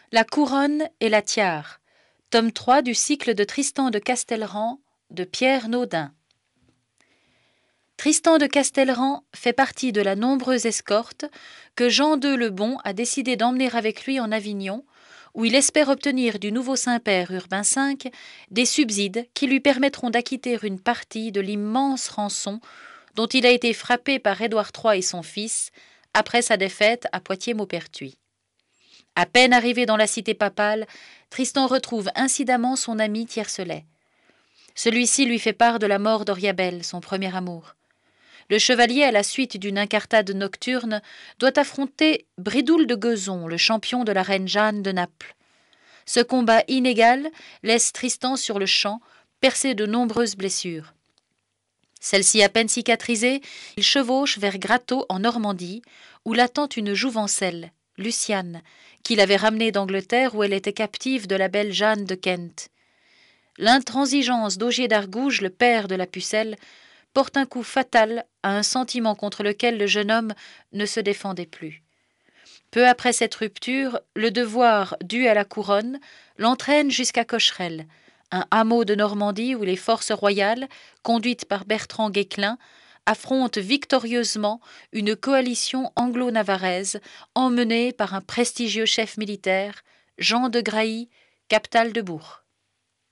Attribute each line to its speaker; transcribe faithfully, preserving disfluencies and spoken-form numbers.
Speaker 1: La couronne et la tiare, tome trois du cycle de Tristan de Castelran de Pierre Naudin. Tristan de Castelran fait partie de la nombreuse escorte que Jean deux le Bon a décidé d'emmener avec lui en Avignon, où il espère obtenir du nouveau Saint-Père Urbain cinq des subsides qui lui permettront d'acquitter une partie de l'immense rançon dont il a été frappé par Édouard trois et son fils après sa défaite à Poitiers-Maupertuis. À peine arrivé dans la cité papale, Tristan retrouve incidemment son ami Tiercelet. Celui-ci lui fait part de la mort d'Oriabelle, son premier amour. Le chevalier, à la suite d'une incartade nocturne, doit affronter Bridoul de Guezon, le champion de la reine Jeanne de Naples. Ce combat inégal laisse Tristan sur le champ, percé de nombreuses blessures. Celle-ci à peine cicatrisée, il chevauche vers Grattot en Normandie, où l'attend une jouvencelle, Luciane, qu'il avait ramenée d'Angleterre où elle était captive de la belle Jeanne de Kent. L'intransigeance d'Ogier d'Argouges, le père de la pucelle, porte un coup fatal à un sentiment contre lequel le jeune homme ne se défendait plus. Peu après cette rupture, le devoir dû à la couronne l'entraîne jusqu'à Cocherel, un hameau de Normandie où les forces royales, conduites par Bertrand Guesclin, affrontent victorieusement une coalition anglo-navarraise emmenée par un prestigieux chef militaire, Jean de Grailly, captal de Bourg.